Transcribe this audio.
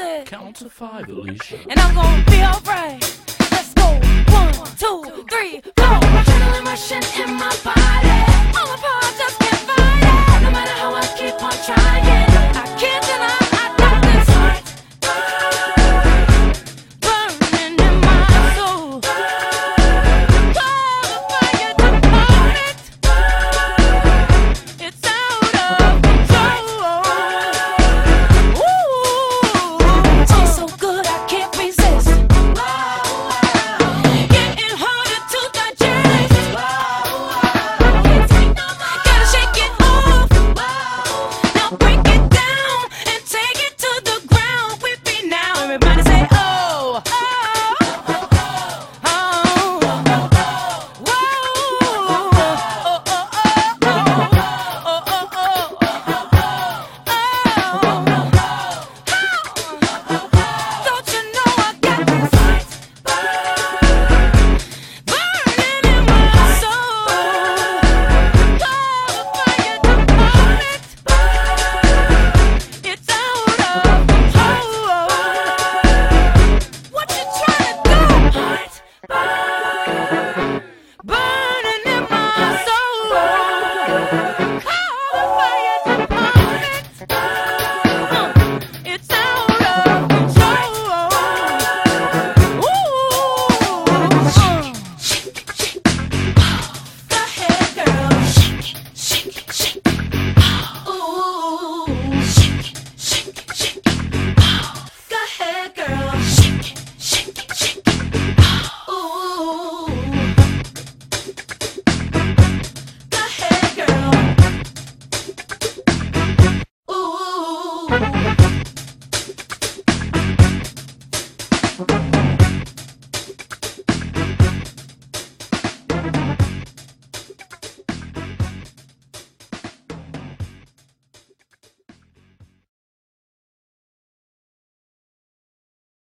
said, count to 5, Alicia. and I'm gonna be alright. Let's go. 1, 2, 3, 4. Adrenaline rushing in my body. All my power just can't fight it. No matter how I keep on trying, I can't deny.